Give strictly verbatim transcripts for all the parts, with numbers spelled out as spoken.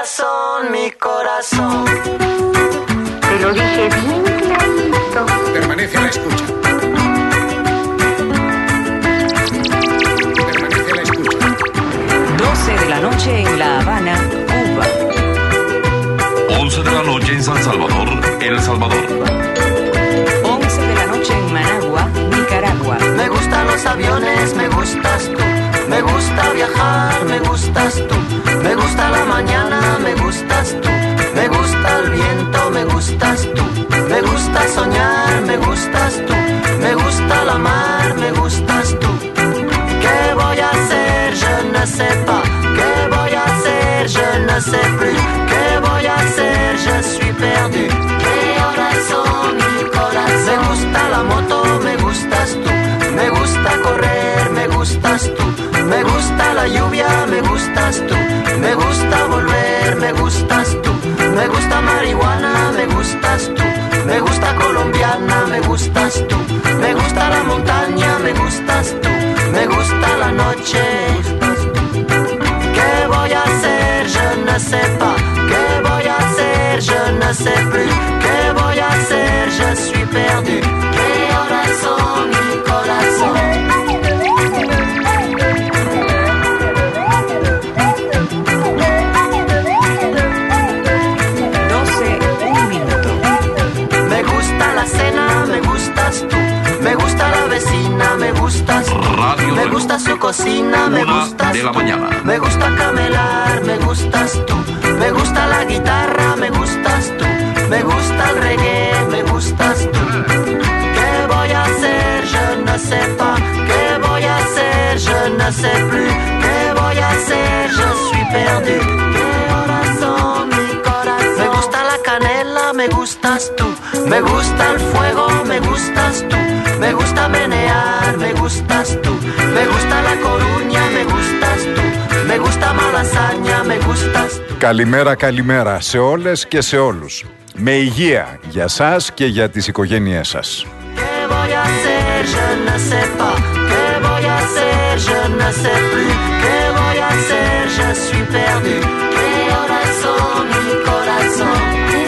corazón, mi corazón. Te lo dije bien clarito. Permanece a la escucha. Permanece a la escucha. doce de la noche en La Habana, Cuba. once de la noche en San Salvador, El Salvador. once de la noche en Managua, Nicaragua. Me gustan los aviones, me gustas tú. Me gusta viajar, me gustas tú. Me gusta la mañana, me gustas tú. Me gusta el viento, me gustas tú. Me gusta soñar, me gustas tú. Me gusta la mar, me gustas tú. ¿Qué voy a hacer? Je ne sais pas. ¿Qué voy a hacer? Je ne sais plus. ¿Qué voy a hacer? Je suis perdu. ¿Qué horas son, mi corazón? Me gusta la moto, me gustas tú. Me gusta correr, me gustas tú. Me gusta la lluvia, me gustas tú. Me gusta volver, me gustas tú. Me gusta marihuana, me gustas tú. Me gusta colombiana, me gustas tú. Me gusta la montaña, me gustas tú. Me gusta la noche, me gustas tú. ¿Qué voy a hacer? Je ne sais pas. ¿Qué voy a hacer? Je ne sais plus. ¿Qué voy a hacer? Je suis perdu. ¿Qué horas son, mi corazón? Me gustas tú. Radio Me gusta su cocina, me gustas de la tú. mañana. Me gusta camelar, me gustas tú. Me gusta la guitarra, me gustas tú. Me gusta el reggae, me gustas tú. ¿Qué voy a hacer? Je ne sais pas. ¿Qué voy a hacer? Je ne sais plus. ¿Qué voy a hacer? Je suis perdu. ¿Qué horas son, mi corazón? Me gusta la canela, me gustas tú. Me gusta el fuego, me gustas tú. Me gusta menear, me gustas tú. Me gusta la Coruña, me gustas tú. Me gusta Malasaña, me gustas tú. Καλημέρα, καλημέρα σε όλες και σε όλους. Με υγεία για σας και για τις οικογένειές σας. ¿Qué voy a hacer? Je ne sais pas. ¿Qué voy a hacer? Je ne sais plus. ¿Qué voy a hacer? Je suis perdu. ¿Qué horas son, mi corazón?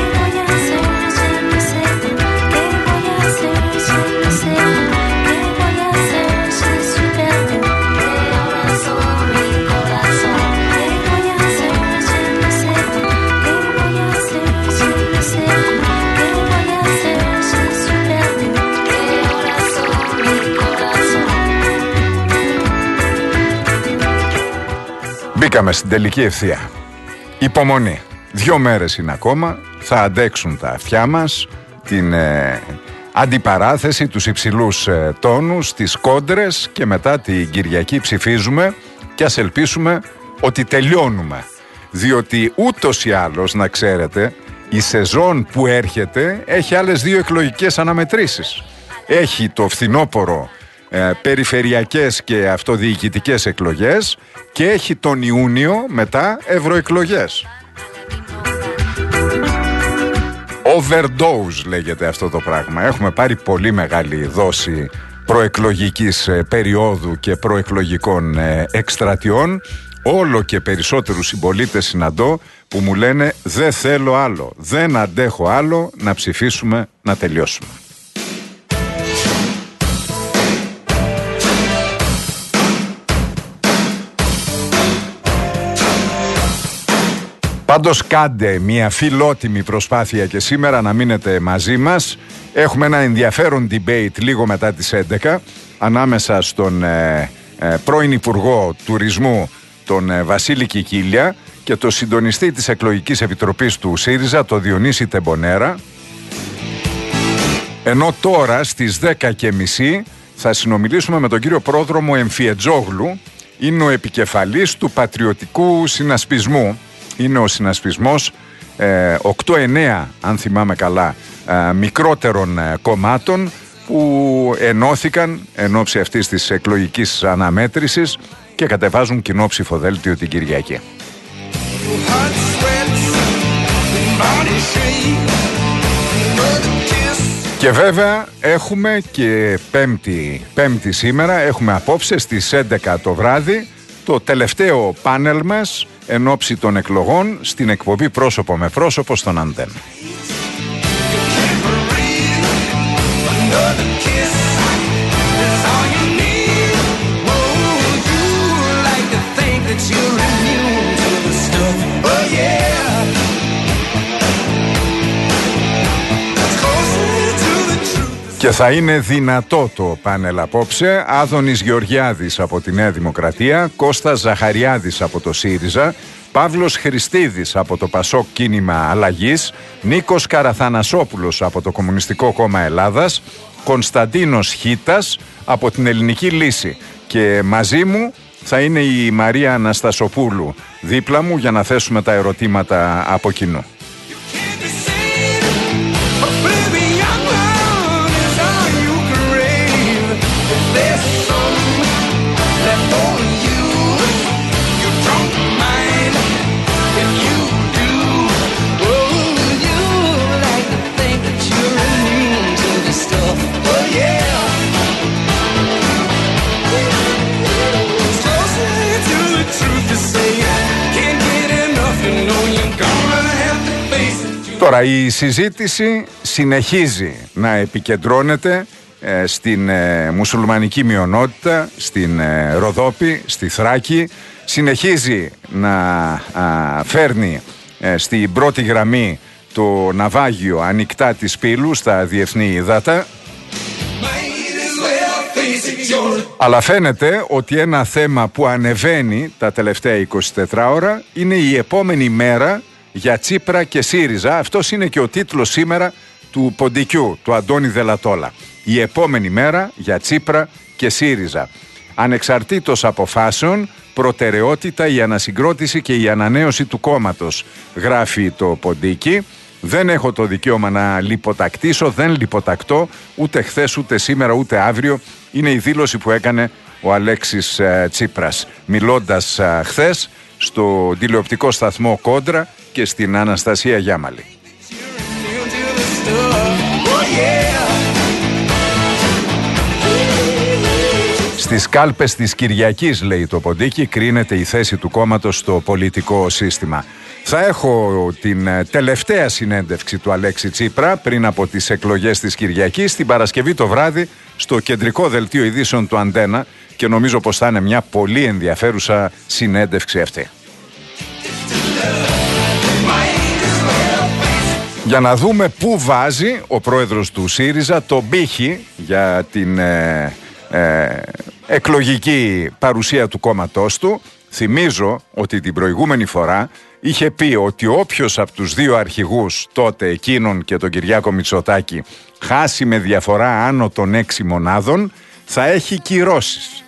Μπήκαμε στην τελική ευθεία. Υπομονή. Δύο μέρες είναι ακόμα. Θα αντέξουν τα αυτιά μας την ε, αντιπαράθεση, τους υψηλούς ε, τόνους, τις κόντρες και μετά την Κυριακή ψηφίζουμε και ας ελπίσουμε ότι τελειώνουμε. Διότι ούτως ή άλλως, να ξέρετε, η σεζόν που έρχεται έχει άλλες δύο εκλογικές αναμετρήσεις. Έχει το φθινόπωρο ε, περιφερειακές και αυτοδιοικητικές εκλογές και έχει τον Ιούνιο μετά ευρωεκλογές. Overdose λέγεται αυτό το πράγμα. Έχουμε πάρει πολύ μεγάλη δόση προεκλογικής ε, περίοδου και προεκλογικών ε, εκστρατιών. Όλο και περισσότερους συμπολίτες συναντώ που μου λένε δεν θέλω άλλο, δεν αντέχω άλλο να ψηφίσουμε, να τελειώσουμε. Πάντως κάντε μια φιλότιμη προσπάθεια και σήμερα να μείνετε μαζί μας. Έχουμε ένα ενδιαφέρον debate λίγο μετά τις έντεκα ανάμεσα στον ε, ε, πρώην Υπουργό Τουρισμού τον ε, Βασίλη Κικίλια και το συντονιστή της εκλογικής επιτροπής του ΣΥΡΙΖΑ, το Διονύση Τεμπονέρα. Ενώ τώρα στις δέκα και μισή θα συνομιλήσουμε με τον κύριο Πρόδρομο Εμφιετζόγλου. Είναι ο επικεφαλής του Πατριωτικού Συνασπισμού. Είναι ο συνασπισμός ε, οκτώ εννέα, αν θυμάμαι καλά, ε, μικρότερων ε, κομμάτων που ενώθηκαν εν ώψη αυτής της εκλογικής αναμέτρησης και κατεβάζουν κοινό ψηφοδέλτιο την Κυριακή. Και βέβαια έχουμε και πέμπτη, πέμπτη σήμερα, έχουμε απόψε στις έντεκα το βράδυ το τελευταίο πάνελ μας εν ώψη των εκλογών στην εκπομπή Πρόσωπο με Πρόσωπο στον Αντένα. Και θα είναι δυνατό το πάνελ απόψε. Άδωνης Γεωργιάδης από τη Νέα Δημοκρατία, Κώστας Ζαχαριάδης από το ΣΥΡΙΖΑ, Παύλος Χριστίδης από το Πασόκ Κίνημα Αλλαγής, Νίκος Καραθανασόπουλος από το Κομμουνιστικό Κόμμα Ελλάδας, Κωνσταντίνος Χίτας από την Ελληνική Λύση. Και μαζί μου θα είναι η Μαρία Αναστασοπούλου δίπλα μου για να θέσουμε τα ερωτήματα από κοινού. Τώρα η συζήτηση συνεχίζει να επικεντρώνεται ε, στην ε, μουσουλμανική μειονότητα, στην ε, Ροδόπη, στη Θράκη. Συνεχίζει να α, φέρνει ε, στην πρώτη γραμμή το ναυάγιο ανοιχτά της Πύλου στα διεθνή ύδατα. Αλλά φαίνεται ότι ένα θέμα που ανεβαίνει τα τελευταία εικοσιτέσσερις ώρα είναι η επόμενη μέρα για Τσίπρα και ΣΥΡΙΖΑ. Αυτός είναι και ο τίτλος σήμερα του ποντικιού, του Αντώνη Δελατόλα. Η επόμενη μέρα για Τσίπρα και ΣΥΡΙΖΑ. Ανεξαρτήτως αποφάσεων, προτεραιότητα η ανασυγκρότηση και η ανανέωση του κόμματος, γράφει το ποντίκι. Δεν έχω το δικαίωμα να λιποτακτήσω, δεν λιποτακτώ ούτε χθες, ούτε σήμερα, ούτε αύριο. Είναι η δήλωση που έκανε ο Αλέξης ε, Τσίπρας, μιλώντας ε, χθες στο τηλεοπτικό σταθμό Κόντρα και στην Αναστασία Γιάμαλη. Στις κάλπες της Κυριακής, λέει το ποντίκι, κρίνεται η θέση του κόμματος στο πολιτικό σύστημα. Θα έχω την τελευταία συνέντευξη του Αλέξη Τσίπρα πριν από τις εκλογές της Κυριακής την Παρασκευή το βράδυ στο κεντρικό δελτίο ειδήσεων του Αντένα και νομίζω πως θα είναι μια πολύ ενδιαφέρουσα συνέντευξη αυτή. Για να δούμε πού βάζει ο πρόεδρος του ΣΥΡΙΖΑ το πύχη για την ε, ε, εκλογική παρουσία του κόμματός του. Θυμίζω ότι την προηγούμενη φορά είχε πει ότι όποιος από τους δύο αρχηγούς τότε, εκείνον και τον Κυριάκο Μητσοτάκη, χάσει με διαφορά άνω των έξι μονάδων, θα έχει κυρώσεις.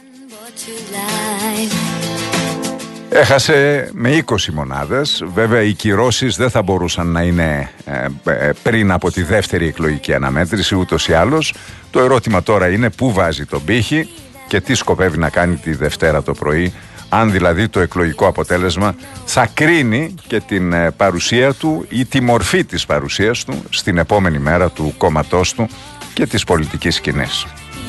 Έχασε με είκοσι μονάδες. Βέβαια οι κυρώσεις δεν θα μπορούσαν να είναι ε, ε, πριν από τη δεύτερη εκλογική αναμέτρηση ούτως ή άλλως. Το ερώτημα τώρα είναι πού βάζει τον πύχη και τι σκοπεύει να κάνει τη Δευτέρα το πρωί, αν δηλαδή το εκλογικό αποτέλεσμα θα κρίνει και την ε, παρουσία του ή τη μορφή της παρουσίας του στην επόμενη μέρα του κόμματός του και της πολιτικής σκηνής.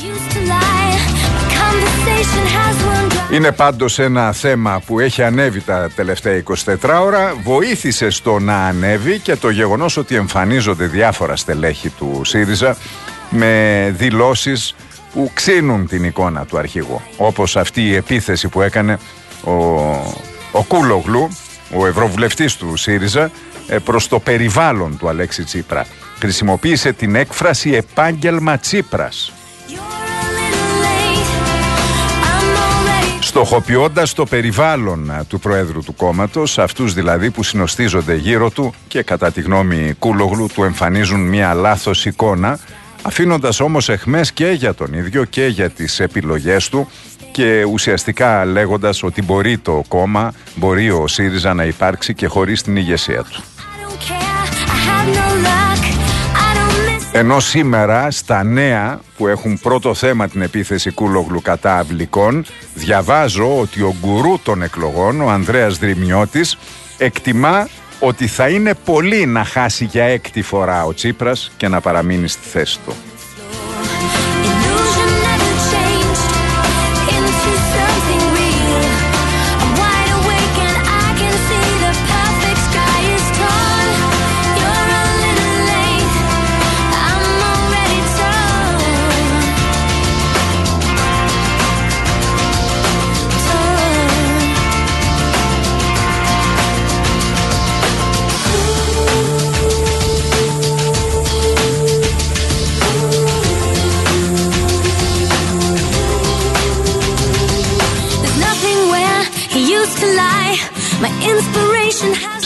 Είναι πάντως ένα θέμα που έχει ανέβει τα τελευταία εικοσιτέσσερις ώρα. Βοήθησε στο να ανέβει και το γεγονός ότι εμφανίζονται διάφορα στελέχη του ΣΥΡΙΖΑ με δηλώσεις που ξύνουν την εικόνα του αρχηγού. Όπως αυτή η επίθεση που έκανε ο, ο Κούλογλου, ο ευρωβουλευτής του ΣΥΡΙΖΑ, προς το περιβάλλον του Αλέξη Τσίπρα. Χρησιμοποίησε την έκφραση «επάγγελμα Τσίπρας», στοχοποιώντας το περιβάλλον του Προέδρου του κόμματος, αυτούς δηλαδή που συνοστίζονται γύρω του και κατά τη γνώμη Κούλογλου του εμφανίζουν μια λάθος εικόνα, αφήνοντας όμως εχμές και για τον ίδιο και για τις επιλογές του και ουσιαστικά λέγοντας ότι μπορεί το κόμμα, μπορεί ο ΣΥΡΙΖΑ να υπάρξει και χωρίς την ηγεσία του. Ενώ σήμερα στα νέα που έχουν πρώτο θέμα την επίθεση Κούλογλου κατά αυλικών, διαβάζω ότι ο γκουρού των εκλογών, ο Ανδρέας Δρυμιώτης, εκτιμά ότι θα είναι πολύ να χάσει για έκτη φορά ο Τσίπρας και να παραμείνει στη θέση του.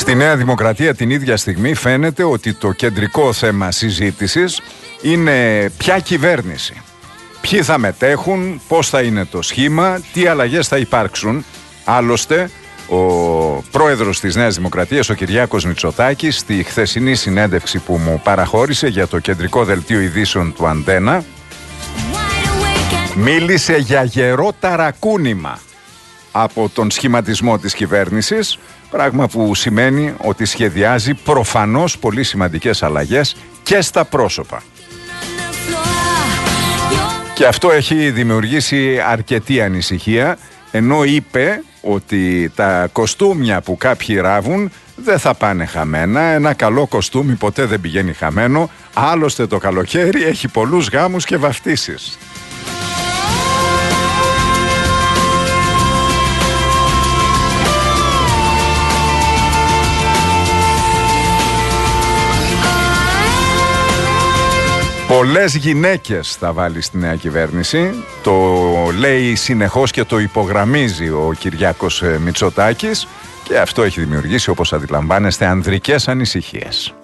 Στη Νέα Δημοκρατία την ίδια στιγμή φαίνεται ότι το κεντρικό θέμα συζήτησης είναι ποια κυβέρνηση. Ποιοι θα μετέχουν, πώς θα είναι το σχήμα, τι αλλαγές θα υπάρξουν. Άλλωστε, ο πρόεδρος της Νέας Δημοκρατίας, ο Κυριάκος Μητσοτάκης, στη χθεσινή συνέντευξη που μου παραχώρησε για το κεντρικό δελτίο ειδήσεων του Αντένα, μίλησε για γερό ταρακούνημα από τον σχηματισμό της κυβέρνησης, πράγμα που σημαίνει ότι σχεδιάζει προφανώς πολύ σημαντικές αλλαγές και στα πρόσωπα. Και αυτό έχει δημιουργήσει αρκετή ανησυχία, ενώ είπε ότι τα κοστούμια που κάποιοι ράβουν δεν θα πάνε χαμένα. Ένα καλό κοστούμι ποτέ δεν πηγαίνει χαμένο. Άλλωστε το καλοκαίρι έχει πολλούς γάμους και βαφτίσεις. Πολλές γυναίκες θα βάλει στη νέα κυβέρνηση. Το λέει συνεχώς και το υπογραμμίζει ο Κυριάκος Μητσοτάκης και αυτό έχει δημιουργήσει, όπως αντιλαμβάνεστε, ανδρικές ανησυχίες.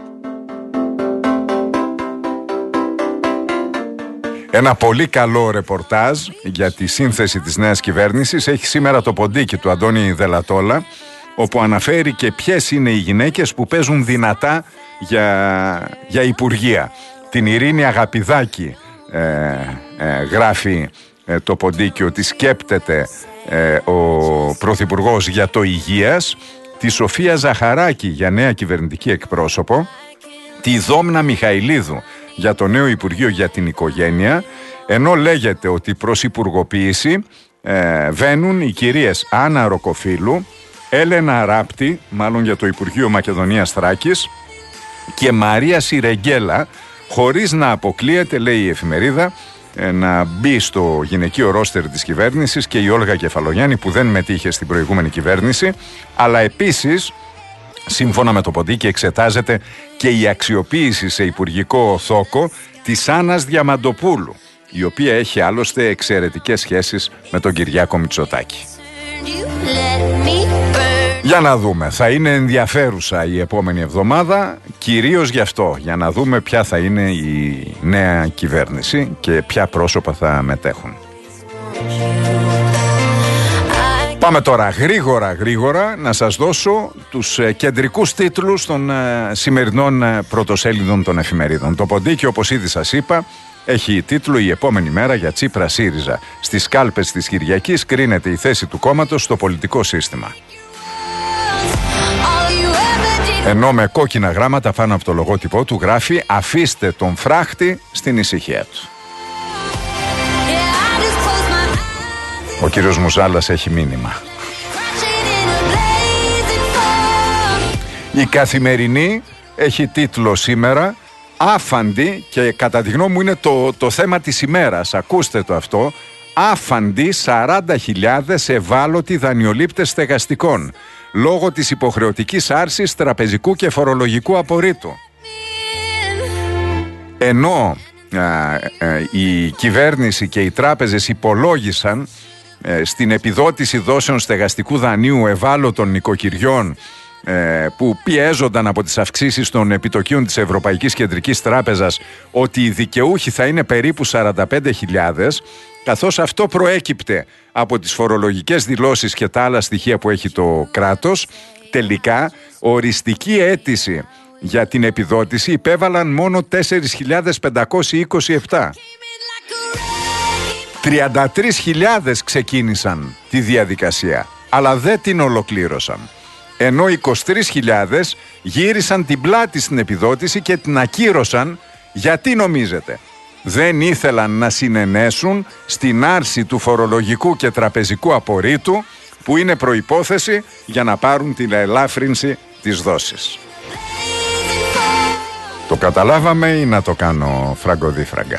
Ένα πολύ καλό ρεπορτάζ για τη σύνθεση της νέας κυβέρνησης έχει σήμερα το ποντίκι του Αντώνη Δελατόλα, όπου αναφέρει και ποιες είναι οι γυναίκες που παίζουν δυνατά για, για υπουργεία. Την Ειρήνη Αγαπηδάκη ε, ε, γράφει ε, το ποντίκι ότι σκέπτεται ε, ο Πρωθυπουργός για το υγείας, τη Σοφία Ζαχαράκη για νέα κυβερνητική εκπρόσωπο, τη Δόμνα Μιχαηλίδου για το νέο Υπουργείο για την Οικογένεια, ενώ λέγεται ότι προς υπουργοποίηση ε, βαίνουν οι κυρίες Άννα Ροκοφίλου, Έλενα Ράπτη, μάλλον για το Υπουργείο Μακεδονίας Θράκης, και Μαρία Σιρεγγέλα, χωρίς να αποκλείεται, λέει η εφημερίδα, να μπει στο γυναικείο ρόστερ της κυβέρνησης και η Όλγα Κεφαλογιάννη, που δεν μετήχε στην προηγούμενη κυβέρνηση, αλλά επίσης, σύμφωνα με το ποντίκι, εξετάζεται και η αξιοποίηση σε υπουργικό θόκο της Άννας Διαμαντοπούλου, η οποία έχει άλλωστε εξαιρετικές σχέσεις με τον Κυριάκο Μητσοτάκη. Για να δούμε, θα είναι ενδιαφέρουσα η επόμενη εβδομάδα, κυρίως γι' αυτό, για να δούμε ποια θα είναι η νέα κυβέρνηση και ποια πρόσωπα θα μετέχουν. Πάμε τώρα γρήγορα γρήγορα να σας δώσω τους κεντρικούς τίτλους των σημερινών πρωτοσέλιδων των εφημερίδων. Το ποντίκι, όπως ήδη σας είπα, έχει τίτλο «Η επόμενη μέρα για Τσίπρα ΣΥΡΙΖΑ. Στις κάλπες της Κυριακής κρίνεται η θέση του κόμματος στο πολιτικό σύστημα». Ενώ με κόκκινα γράμματα πάνω από το λογότυπό του γράφει «Αφήστε τον φράχτη στην ησυχία του». Ο κύριος Μουζάλας έχει μήνυμα. Η Καθημερινή έχει τίτλο σήμερα «Άφαντη», και κατά τη γνώμη μου είναι το, το θέμα της ημέρας, ακούστε το αυτό, «Άφαντη σαράντα χιλιάδες ευάλωτοι δανειολήπτες στεγαστικών λόγω της υποχρεωτικής άρσης τραπεζικού και φορολογικού απορρίτου». Ενώ α, α, η κυβέρνηση και οι τράπεζες υπολόγισαν ε, στην επιδότηση δόσεων στεγαστικού δανείου ευάλωτων νοικοκυριών ε, που πιέζονταν από τις αυξήσεις των επιτοκίων της Ευρωπαϊκής Κεντρικής Τράπεζας, ότι οι δικαιούχοι θα είναι περίπου σαράντα πέντε χιλιάδες, καθώς αυτό προέκυπτε από τις φορολογικές δηλώσεις και τα άλλα στοιχεία που έχει το κράτος, τελικά οριστική αίτηση για την επιδότηση υπέβαλαν μόνο τέσσερις χιλιάδες πεντακόσιοι είκοσι επτά. τριάντα τρεις χιλιάδες ξεκίνησαν τη διαδικασία, αλλά δεν την ολοκλήρωσαν. Ενώ είκοσι τρεις χιλιάδες γύρισαν την πλάτη στην επιδότηση και την ακύρωσαν. Γιατί νομίζετε? Δεν ήθελαν να συνενέσουν στην άρση του φορολογικού και τραπεζικού απορρίτου, που είναι προϋπόθεση για να πάρουν την ελάφρυνση της δόσης. Το καταλάβαμε ή να το κάνω φραγκοδίφραγκα?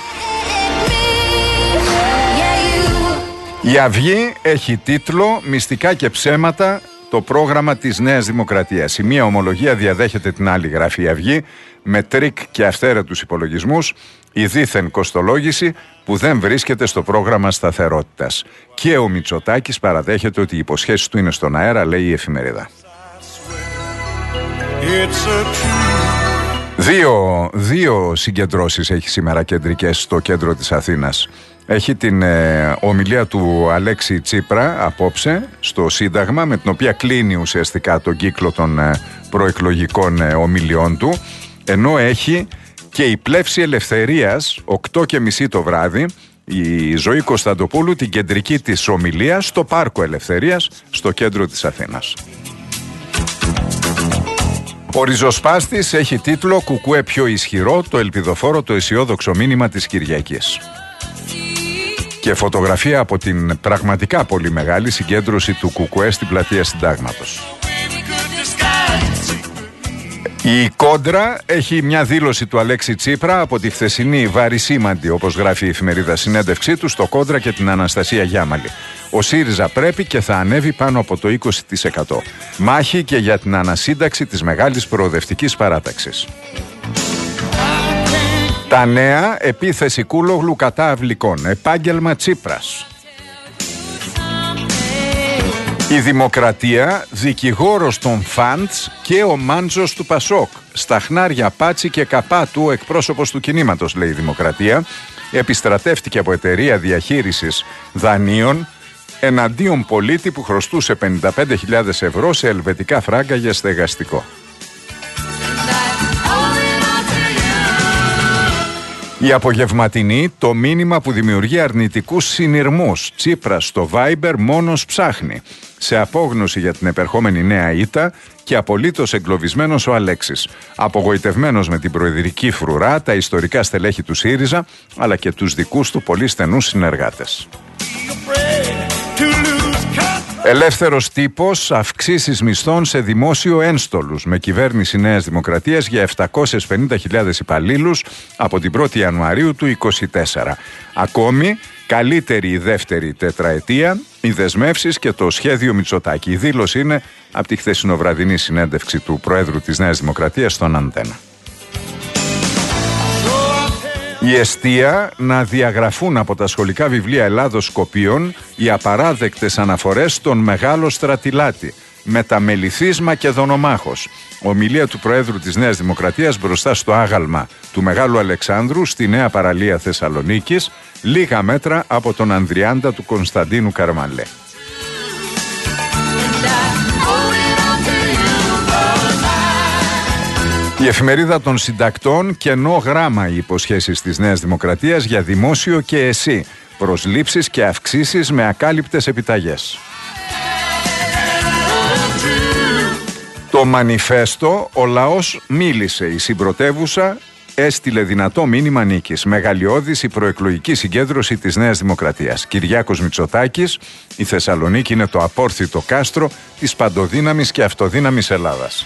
Η Αυγή έχει τίτλο «Μυστικά και ψέματα, το πρόγραμμα της Νέας Δημοκρατίας». Η μία ομολογία διαδέχεται την άλλη, γράφει η Αυγή, με τρίκ και αυθαίρετους υπολογισμούς, η δίθεν κοστολόγηση που δεν βρίσκεται στο πρόγραμμα σταθερότητας. Και ο Μητσοτάκης παραδέχεται ότι οι υποσχέσεις του είναι στον αέρα, λέει η εφημερίδα. Δύο, δύο συγκεντρώσεις έχει σήμερα κεντρικές στο κέντρο της Αθήνας. Έχει την ε, ομιλία του Αλέξη Τσίπρα απόψε στο Σύνταγμα, με την οποία κλείνει ουσιαστικά τον κύκλο των ε, προεκλογικών ε, ομιλιών του, ενώ έχει και η Πλεύση Ελευθερίας οκτώ και μισή το βράδυ, η Ζωή Κωνσταντοπούλου, την κεντρική της ομιλία στο Πάρκο Ελευθερίας στο κέντρο της Αθήνας. Ο ριζοσπάστης έχει τίτλο «Κουκουέ πιο ισχυρό, το ελπιδοφόρο, το αισιόδοξο μήνυμα της Κυριακής». Και φωτογραφία από την πραγματικά πολύ μεγάλη συγκέντρωση του Κουκουέ στην πλατεία Συντάγματος. Η Κόντρα έχει μια δήλωση του Αλέξη Τσίπρα από τη χθεσινή βαρισίμαντη, όπως γράφει η εφημερίδα, συνέντευξή του στο Κόντρα και την Αναστασία Γιάμαλη. Ο ΣΥΡΙΖΑ πρέπει και θα ανέβει πάνω από το είκοσι τοις εκατό. Μάχη και για την ανασύνταξη της μεγάλης προοδευτικής παράταξης. Τα νέα, επίθεση Κούλογλου κατά αυλικών. Επάγγελμα Τσίπρας. Η Δημοκρατία, δικηγόρος των Φαντς και ο Μάντζος του Πασόκ. Στα χνάρια Πάτσι και Καπάτου, ο εκπρόσωπος του κινήματος, λέει η Δημοκρατία, επιστρατεύτηκε από εταιρεία διαχείρισης δανείων εναντίον πολίτη που χρωστούσε πενήντα πέντε χιλιάδες ευρώ σε ελβετικά φράγκα για στεγαστικό. Η απογευματινή, το μήνυμα που δημιουργεί αρνητικούς συνειρμούς. Τσίπρας στο Viber μόνος ψάχνει. Σε απόγνωση για την επερχόμενη νέα ήττα και απολύτως εγκλωβισμένος ο Αλέξης. Απογοητευμένος με την προεδρική φρουρά, τα ιστορικά στελέχη του ΣΥΡΙΖΑ, αλλά και τους δικούς του πολύ στενούς συνεργάτες. Ελεύθερος τύπος, αυξήσεις μισθών σε δημόσιο ένστολους, με κυβέρνηση Νέας Δημοκρατίας για επτακόσιες πενήντα χιλιάδες υπαλλήλους από την πρώτη Ιανουαρίου του είκοσι τέσσερα. Ακόμη, καλύτερη η δεύτερη τετραετία, οι δεσμεύσεις και το σχέδιο Μητσοτάκη. Η δήλωση είναι από τη χθεσινοβραδινή συνέντευξη του Προέδρου της Νέας Δημοκρατίας στον Αντένα. Η εστία να διαγραφούν από τα σχολικά βιβλία Ελλάδος Σκοπίων οι απαράδεκτες αναφορές στον Μεγάλο Στρατιλάτη, μεταμεληθής Μακεδονομάχος. Ομιλία του Προέδρου της Νέας Δημοκρατίας μπροστά στο άγαλμα του Μεγάλου Αλεξάνδρου στη Νέα Παραλία Θεσσαλονίκης, λίγα μέτρα από τον Ανδριάντα του Κωνσταντίνου Καρμαλέ. Η εφημερίδα των συντακτών, κενό γράμμα οι υποσχέσεις της Νέας Δημοκρατίας για δημόσιο και ΕΣΥ, προσλήψεις και αυξήσεις με ακάλυπτες επιταγές. Το μανιφέστο, ο λαός μίλησε, η συμπρωτεύουσα έστειλε δυνατό μήνυμα νίκης. Μεγαλειώδης η προεκλογική συγκέντρωση της Νέας Δημοκρατίας. Κυριάκος Μητσοτάκης, η Θεσσαλονίκη είναι το απόρθητο κάστρο της παντοδύναμης και αυτοδύναμης Ελλάδας.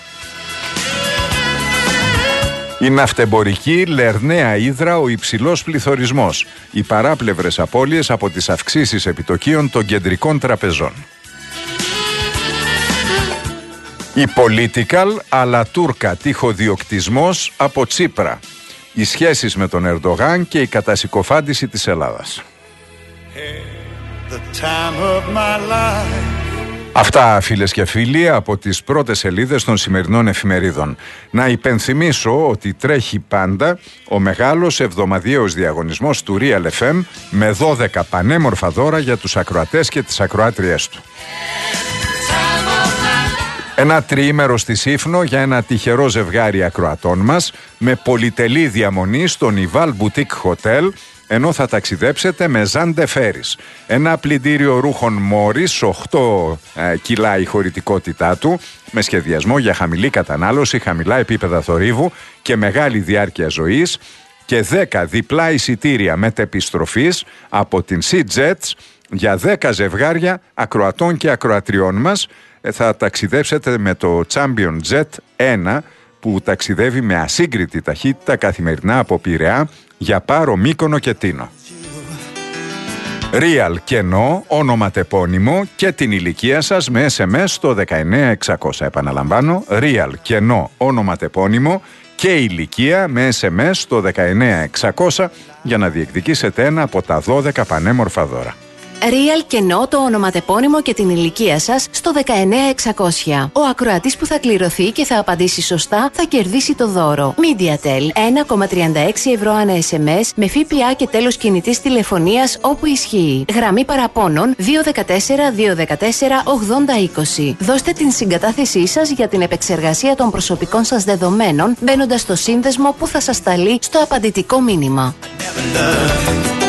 Η ναυτεμπορική Λερναία Ύδρα, ο υψηλός πληθωρισμός. Οι παράπλευρες απώλειες από τις αυξήσεις επιτοκίων των κεντρικών τραπεζών. Η Political αλλά Τούρκα τυχοδιοκτισμός από Τσίπρα. Οι σχέσεις με τον Ερντογάν και η κατασυκοφάντηση της Ελλάδας. Αυτά, φίλες και φίλοι, από τις πρώτες σελίδες των σημερινών εφημερίδων. Να υπενθυμίσω ότι τρέχει πάντα ο μεγάλος εβδομαδιαίος διαγωνισμός του Real εφ εμ με δώδεκα πανέμορφα δώρα για τους ακροατές και τις ακροάτριές του. Ένα τριήμερο στη Σύφνο για ένα τυχερό ζευγάρι ακροατών μας με πολυτελή διαμονή στο Nival Boutique Hotel, ενώ θα ταξιδέψετε με Ζάντε Φέρις. Ένα πλυντήριο ρούχων Μόρις, οκτώ ε, κιλά η χωρητικότητά του, με σχεδιασμό για χαμηλή κατανάλωση, χαμηλά επίπεδα θορύβου και μεγάλη διάρκεια ζωής, και δέκα διπλά εισιτήρια μετεπιστροφής από την SeaJets για δέκα ζευγάρια ακροατών και ακροατριών μας. Ε, θα ταξιδέψετε με το Champion Jet ένα, που ταξιδεύει με ασύγκριτη ταχύτητα καθημερινά από Πειραιά για Πάρο, Μύκονο και Τίνο. Real κενό, ονοματεπώνυμο και την ηλικία σας με ες εμ ες στο δεκαεννέα εξακόσια. Επαναλαμβάνω, Real κενό, ονοματεπώνυμο και ηλικία με ες εμ ες στο δεκαεννέα εξακόσια για να διεκδικήσετε ένα από τα δώδεκα πανέμορφα δώρα. Real κενό το ονοματεπώνυμο και την ηλικία σας στο δεκαεννέα εξακόσια. Ο ακροατής που θα κληρωθεί και θα απαντήσει σωστά θα κερδίσει το δώρο. MediaTel ένα κόμμα τριάντα έξι ευρώ ανά ες εμ ες με ΦΠΑ και τέλος κινητής τηλεφωνίας όπου ισχύει. Γραμμή παραπώνων δύο ένα τέσσερα δύο ένα τέσσερα ογδόντα είκοσι. Δώστε την συγκατάθεσή σας για την επεξεργασία των προσωπικών σας δεδομένων μπαίνοντας στο σύνδεσμο που θα σας σταλεί στο απαντητικό μήνυμα.